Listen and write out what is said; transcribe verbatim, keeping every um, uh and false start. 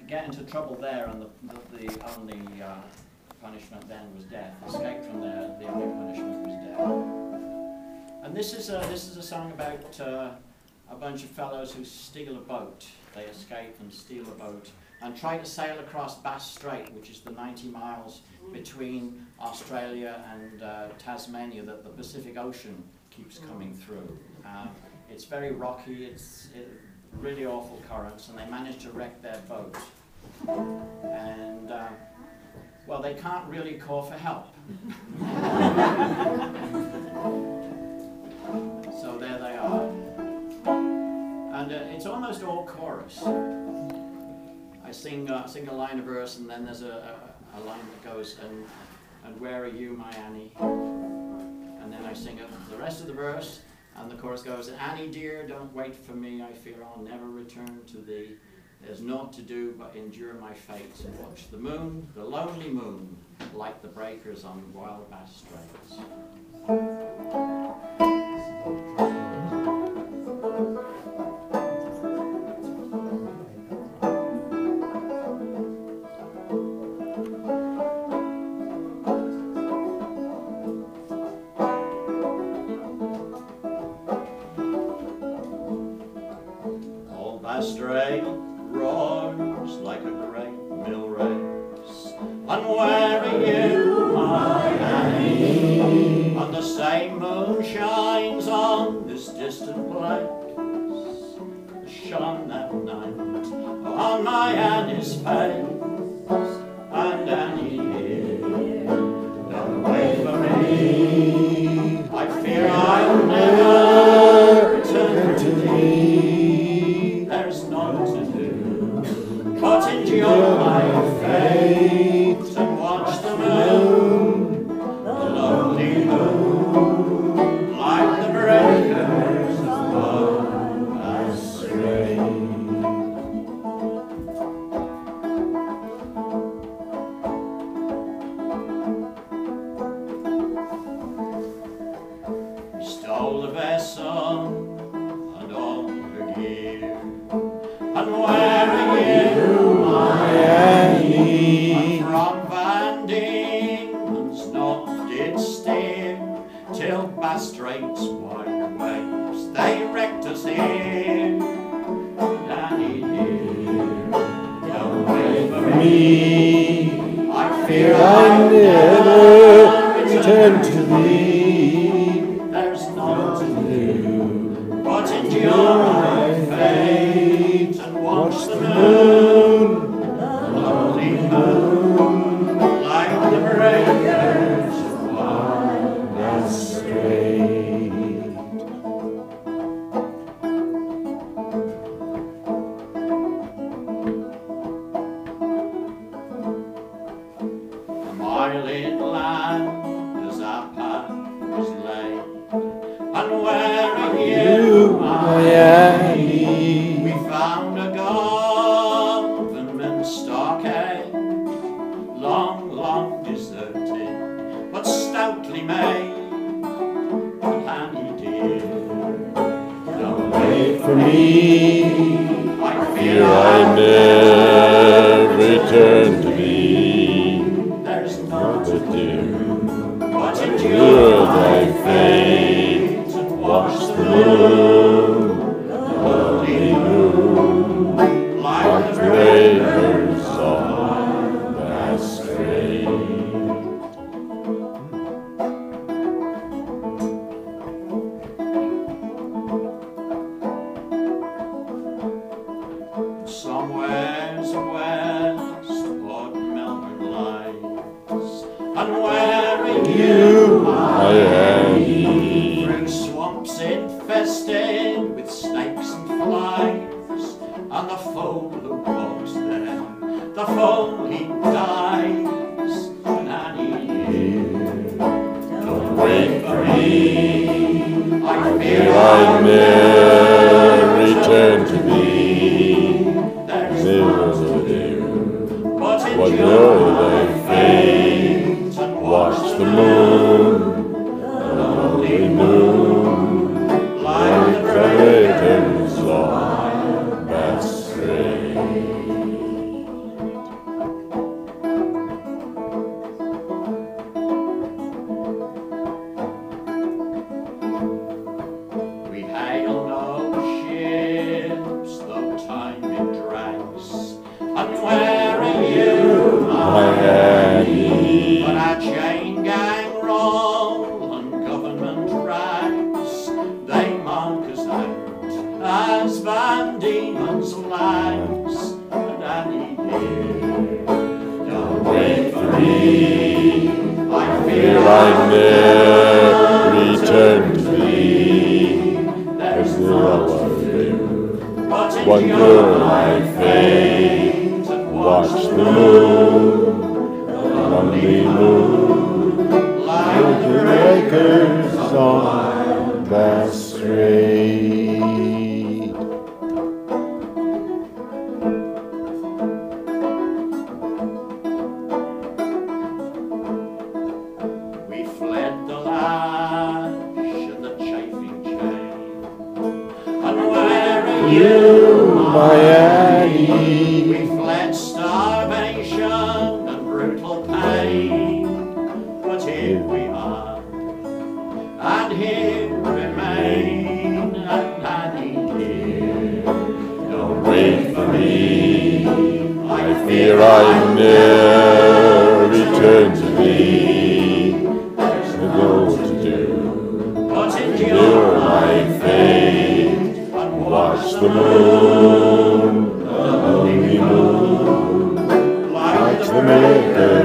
get into trouble there, and the, the, the only uh, punishment then was death. Escape from there, the only punishment was death. And this is a, this is a song about uh, a bunch of fellows who steal a boat. They escape and steal a boat and try to sail across Bass Strait, which is the ninety miles between Australia and uh, Tasmania that the Pacific Ocean keeps coming through. Uh, it's very rocky, it's it, really awful currents, and they manage to wreck their boat. And, uh, well, they can't really call for help. So there they are. And uh, it's almost all chorus. I sing, uh, sing a line of verse, and then there's a, a, a line that goes, and, and where are you, my Annie? And then I sing a, the rest of the verse, and the chorus goes, Annie dear, don't wait for me, I fear I'll never return to thee. There's naught to do but endure my fate and watch the moon, the lonely moon, like the breakers on wild Bass Straits. Strait roars like a great mill race, and where are you, my Annie? And the same moon shines on this distant place, shone that night on my Annie's face. And Annie here, don't wait for me, I fear I'll never return to thee. There's naught to do but endure my fate and watch the moon, the lonely moon, like the breakers of Bass Strait. Stole the vessel and all her gear, and where are you, my Annie? And from Van Diemen's north did steer, till Bass Strait's wide waves they wrecked us here. And Annie dear, don't wait for me, I fear I'll never return to thee. There's naught to do but endure my fate and watch the moon, the lonely moon, like the breakers of wild Bass Strait. A mile inland as our path was laid, and where are you, my Annie? We found a government stockade, long, long deserted, but stoutly made. And Annie dear, don't wait for me, I fear I'll never return to thee. There's naught to do but endure thy fate and watch the moon, the lonely moon, like the breakers on Bass Strait. Somewheres west Port Melbourne lies, and where are you, my Annie? Through swamps infested with snakes and flies, and the foal who walks there, the foal he dies. And Annie dear, don't wait for me, I fear I'll never return to thee. There's naught to do but endure thy fate and watch the moon, the lonely moon, like the breakers on Bass Strait. And where are you, my Annie? for our chain gang roll and government rags, they mark us out as Van Diemen's lags. And Annie dear, don't wait for me, I fear I ne'er return to thee. there's There naught I to do but One endure girl my I fate and watch the moon, the lonely moon, like the the breakers on the strait. We fled the lash and the chafing chain. And where are you, My Annie? We fled starvation and brutal pain. But here we are, and here remain. And Annie dear, don't wait for me, I Fear I ne'er return to thee. there's I know what to do. but Endure endure my fate. and Watch the moon, the lonely moon, like watch the the maker